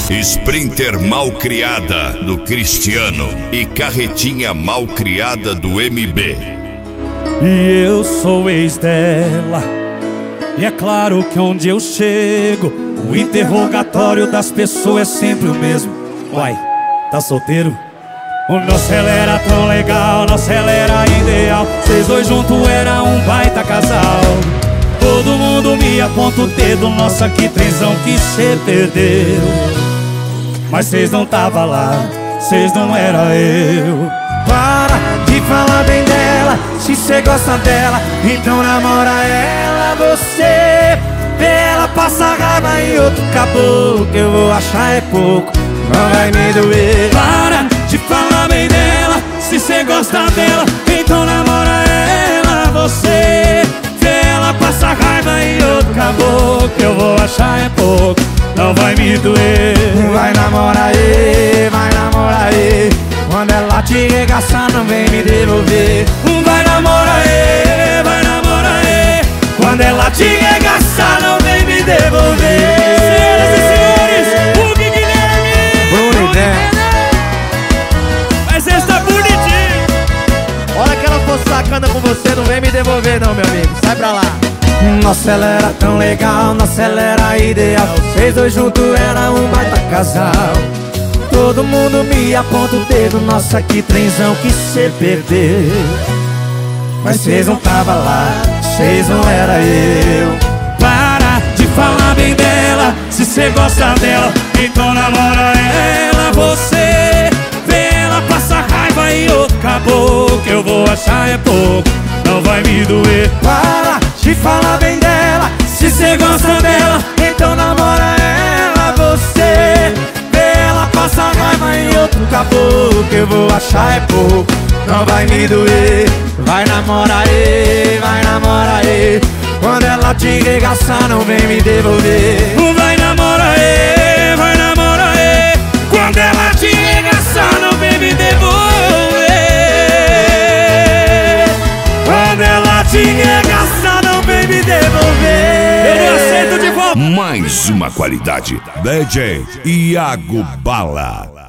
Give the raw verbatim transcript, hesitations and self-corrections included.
Sprinter Malcriada do Cristiano e Carretinha Malcriada do M B. E eu sou ex dela, e é claro que onde eu chego, o interrogatório das pessoas é sempre o mesmo. Uai, tá solteiro? O nosso ela era tão legal, nosso ela era ideal. Vocês dois juntos era um baita casal. Todo mundo me aponta o dedo, nossa que trenzão que cê perdeu. Mas cês não tava lá, cês não era eu. Para de falar bem dela, se cê gosta dela, então namora ela. Você vê ela passar raiva em outro caboclo, eu vou achar é pouco, não vai me doer. Para de falar bem dela, se cê gosta dela, então namora ela. Você vê ela passar raiva em outro caboclo, eu vou achar é pouco, não vai me doer. Vai namorar aí, vai namorar aí, quando ela te regaçar não vem me devolver. Vai namorar aí, vai namorar aí, quando ela te regaçar não vem me devolver. Senhoras e senhores, o Gui Guilherme. Bonito, mas esse tá bonitinho. Olha que ela for sacana com você, não vem me devolver não, meu amigo, sai pra lá. Nossa, ela era tão legal, nossa, ela era ideal. Vocês dois juntos era um baita casal. Todo mundo me aponta o dedo, nossa, que trenzão que cê perdeu. Mas cês não tava lá, cês não era eu. Para de falar bem dela, se cê gosta dela, então namora ela. Você vê ela passar raiva e outro caboclo, que eu vou achar é pouco, não vai me doer. Para de falar bem dela, se cê gosta dela, então namora ela. Você vê ela passar raiva em outro caboclo, que eu vou achar é pouco, não vai me doer. Vai namorar aí, vai namorar aí, quando ela te regaçar não vem me devolver. Vai namorar aí, vai namorar aí, quando ela te regaçar não vem me devolver. Quando ela te regaçar não vem me devolver. Eu não aceito de volta. Mais uma qualidade. D J Iago Bala.